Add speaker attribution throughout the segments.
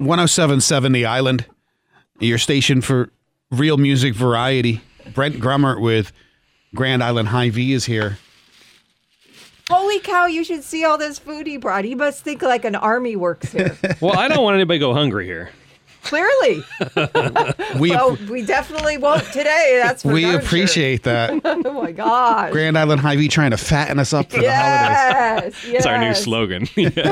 Speaker 1: 107.7 The Island, your station for real music variety. Brent Grummert with Grand Island Hy-Vee is here.
Speaker 2: Holy cow, you should see all this food he brought. He must think like an army works here.
Speaker 3: Well, I don't want anybody to go hungry here.
Speaker 2: Clearly. We definitely won't today. That's for
Speaker 1: We
Speaker 2: darn
Speaker 1: appreciate that.
Speaker 2: Oh my gosh.
Speaker 1: Grand Island Hy-Vee trying to fatten us up for the holidays.
Speaker 2: Yes.
Speaker 3: It's our new slogan.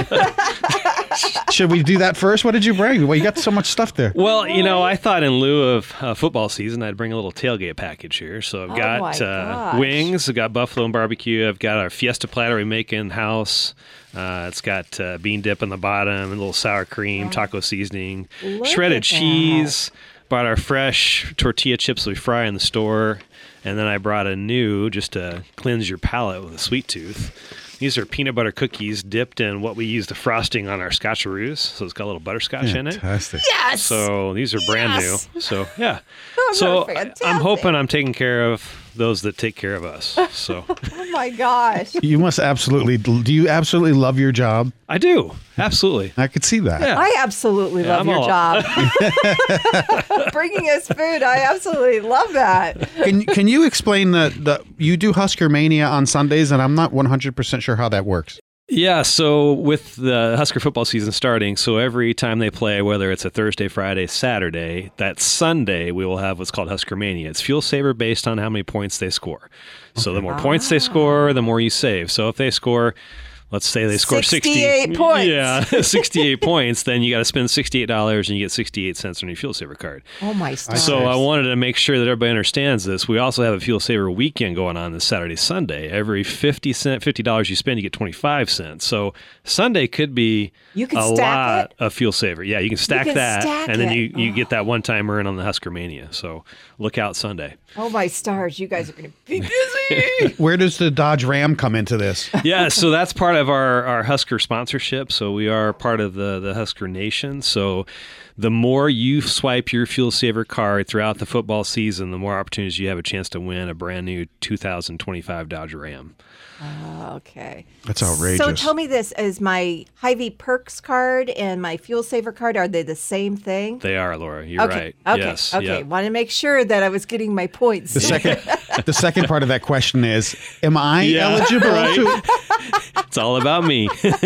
Speaker 1: Should we do that first? What did you bring? Well, you got so much stuff there.
Speaker 3: Well, I thought in lieu of football season, I'd bring a little tailgate package here. So I've got wings, I've got buffalo and barbecue, I've got our fiesta platter we make in-house. It's got bean dip on the bottom, a little sour cream, taco seasoning, shredded cheese. Bought our fresh tortilla chips that we fry in the store. And then I brought a new, just to cleanse your palate with a sweet tooth. These are peanut butter cookies dipped in what we use the frosting on our Scotcheroos. So it's got a little butterscotch in it.
Speaker 1: Fantastic.
Speaker 2: Yes.
Speaker 3: So these are brand new. So, yeah.
Speaker 2: Fantastic.
Speaker 3: I'm hoping I'm taking care of those that take care of us. So
Speaker 2: Oh my gosh.
Speaker 1: You must absolutely, do you absolutely love your job?
Speaker 3: I do. Absolutely.
Speaker 1: I could see that.
Speaker 3: Yeah.
Speaker 2: I absolutely love
Speaker 3: I'm
Speaker 2: your
Speaker 3: all-
Speaker 2: job. Bringing us food. I absolutely love that.
Speaker 1: Can you explain the you do Husker Mania on Sundays, and I'm not 100% sure how that works.
Speaker 3: Yeah, so with the Husker football season starting, so every time they play, whether it's a Thursday, Friday, Saturday, that Sunday we will have what's called Husker Mania. It's fuel saver based on how many points they score. So the more points they score, the more you save. So if they score, let's say they score
Speaker 2: 68 points.
Speaker 3: Yeah, 68 points, then you got to spend $68 and you get 68 cents on your fuel saver card.
Speaker 2: Oh my stars.
Speaker 3: So I wanted to make sure that everybody understands this. We also have a fuel saver weekend going on this Saturday, Sunday. Every $50 you spend, you get 25 cents. So Sunday could be
Speaker 2: You can
Speaker 3: a
Speaker 2: stack
Speaker 3: lot
Speaker 2: it?
Speaker 3: of fuel saver. Yeah, you can stack
Speaker 2: can
Speaker 3: that,
Speaker 2: stack
Speaker 3: and then
Speaker 2: it.
Speaker 3: you get that one-time earn on the Husker Mania. So look out Sunday.
Speaker 2: Oh my stars. You guys are going to be busy.
Speaker 1: Where does the Dodge Ram come into this?
Speaker 3: Yeah, so that's part of our Husker sponsorship. So we are part of the Husker Nation. So the more you swipe your fuel saver card throughout the football season, the more opportunities you have a chance to win a brand new 2025 Dodge Ram.
Speaker 2: Okay.
Speaker 1: That's outrageous.
Speaker 2: So tell me this, is my Hy-Vee Perks card and my Fuel Saver card, are they the same thing?
Speaker 3: They are, Laura. You're right.
Speaker 2: Okay.
Speaker 3: Yes.
Speaker 2: Okay.
Speaker 3: Yep.
Speaker 2: Want to make sure that I was getting my points.
Speaker 1: The second part of that question is, am I
Speaker 3: Yeah,
Speaker 1: eligible
Speaker 3: right.
Speaker 1: to?
Speaker 3: It's all about me.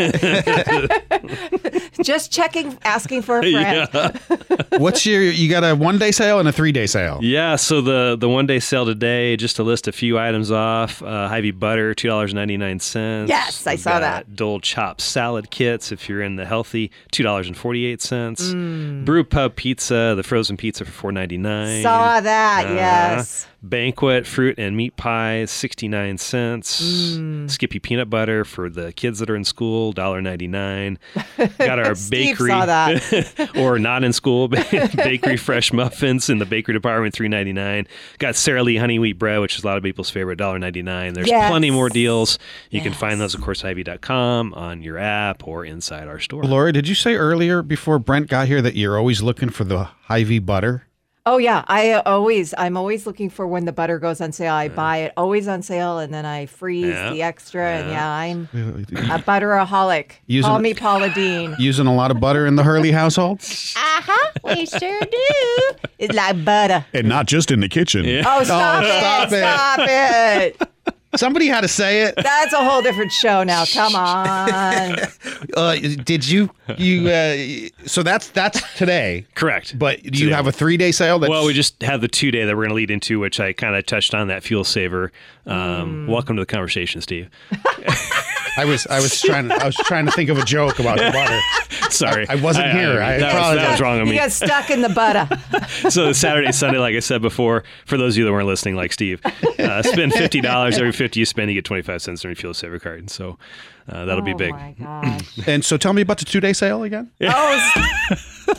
Speaker 2: Just checking, asking for a friend.
Speaker 3: Yeah.
Speaker 1: You got a 1-day sale and a 3-day sale.
Speaker 3: Yeah, so the one-day sale today, just to list a few items off, Hy-Vee butter, $2.99.
Speaker 2: Yes, I
Speaker 3: We've
Speaker 2: saw
Speaker 3: got
Speaker 2: that.
Speaker 3: Dole chopped salad kits, if you're in the healthy, $2.48. Brew Pub pizza, the frozen pizza for $4.99.
Speaker 2: Saw that, yes.
Speaker 3: Banquet fruit and meat pies, 69 cents. Skippy peanut butter for the kids that are in school, $1.99. Got our
Speaker 2: Steve
Speaker 3: bakery
Speaker 2: saw that.
Speaker 3: or not in school bakery fresh muffins in the bakery department, $3.99. Got Sara Lee honey wheat bread, which is a lot of people's favorite, $1.99. There's
Speaker 2: Yes.
Speaker 3: plenty more deals. You can find those, of course, Hy-Vee.com, on your app, or inside our store.
Speaker 1: Laura, did you say earlier before Brent got here that you're always looking for the Hy-Vee butter?
Speaker 2: Oh yeah, I'm always looking for when the butter goes on sale. I buy it always on sale, and then I freeze the extra. And I'm a butteraholic. Call me Paula Dean.
Speaker 1: Using a lot of butter in the Hurley household?
Speaker 2: We sure do. It's like butter.
Speaker 1: And not just in the kitchen.
Speaker 2: Oh, stop
Speaker 1: stop
Speaker 2: it!
Speaker 1: it.
Speaker 2: Stop it!
Speaker 1: Somebody had to say it.
Speaker 2: That's a whole different show now. Come on.
Speaker 1: Did you so that's today.
Speaker 3: Correct.
Speaker 1: But do you
Speaker 3: Today.
Speaker 1: have a 3-day sale?
Speaker 3: Well, we just have the 2-day that we're going to lead into, which I kind of touched on, that fuel saver. Welcome to the conversation, Steve.
Speaker 1: I was trying to think of a joke about the butter.
Speaker 3: Sorry.
Speaker 1: I wasn't here. I
Speaker 3: that was wrong of
Speaker 2: You
Speaker 3: me.
Speaker 2: got stuck in the butter.
Speaker 3: So Saturday, Sunday, like I said before, for those of you that weren't listening, like Steve, spend $50. Every 50 you spend, you get 25 cents on your fuel saver card. So that'll be big.
Speaker 2: Oh my gosh.
Speaker 1: And so tell me about the 2-day sale again.
Speaker 2: Oh,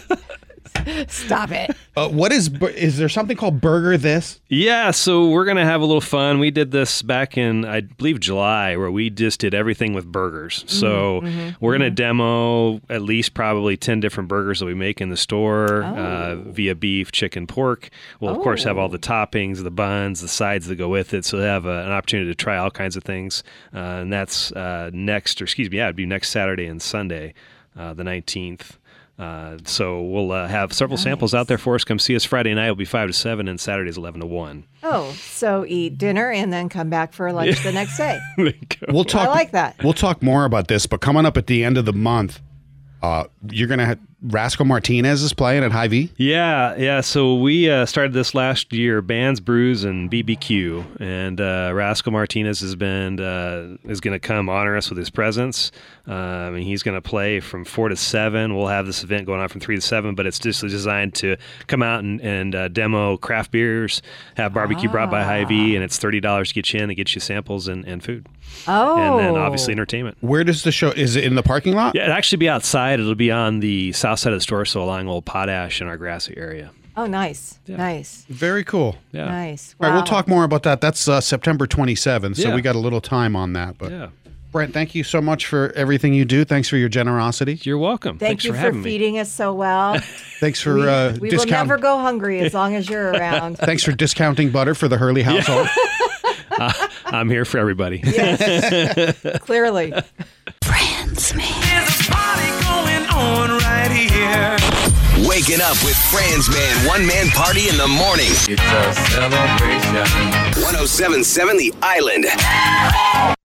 Speaker 2: stop it.
Speaker 1: What is there something called Burger This?
Speaker 3: Yeah, so we're going to have a little fun. We did this back in, I believe, July, where we just did everything with burgers. So we're going to demo at least probably 10 different burgers that we make in the store via beef, chicken, pork. We'll, of course, have all the toppings, the buns, the sides that go with it. So they have an opportunity to try all kinds of things. And that's it'd be next Saturday and Sunday, the 19th. So we'll have several samples out there for us. Come see us Friday night. It'll be 5 to 7, and Saturday's 11 to 1.
Speaker 2: Oh, so eat dinner and then come back for lunch the next day.
Speaker 1: We'll talk.
Speaker 2: I like that.
Speaker 1: We'll talk more about this, but coming up at the end of the month, you're going to have Rascal Martinez is playing at Hy-Vee?
Speaker 3: Yeah. So we started this last year, Bands, Brews, and BBQ. And Rascal Martinez is going to come honor us with his presence. And he's going to play from 4 to 7. We'll have this event going on from 3 to 7, but it's just designed to come out and demo craft beers, have barbecue brought by Hy-Vee, and it's $30 to get you in. It gets you samples and food.
Speaker 2: Oh.
Speaker 3: And then obviously entertainment.
Speaker 1: Where does the show, is it in the parking lot?
Speaker 3: Yeah, it'll actually be outside. It'll be on the south side of the store, so along Old Potash in our grassy area.
Speaker 2: Oh, nice.
Speaker 3: Yeah.
Speaker 2: Nice.
Speaker 1: Very cool.
Speaker 3: Yeah.
Speaker 2: Nice. Wow.
Speaker 1: All right, we'll talk more about that. That's September 27th, so
Speaker 3: Yeah.
Speaker 1: we got a little time on that. But
Speaker 3: Yeah.
Speaker 1: Brent, thank you so much for everything you do. Thanks for your generosity.
Speaker 3: You're welcome.
Speaker 2: Thank
Speaker 3: Thanks
Speaker 2: you
Speaker 3: for
Speaker 2: for
Speaker 3: having
Speaker 2: feeding us so well.
Speaker 1: Thanks for
Speaker 2: we will never go hungry as long as you're around.
Speaker 1: Thanks for discounting butter for the Hurley household.
Speaker 3: I'm here for everybody.
Speaker 2: Yes. Clearly.
Speaker 4: There's a party going on right here. Waking up with Franzman, one-man party in the morning.
Speaker 5: It's a celebration.
Speaker 4: 107.7 The Island.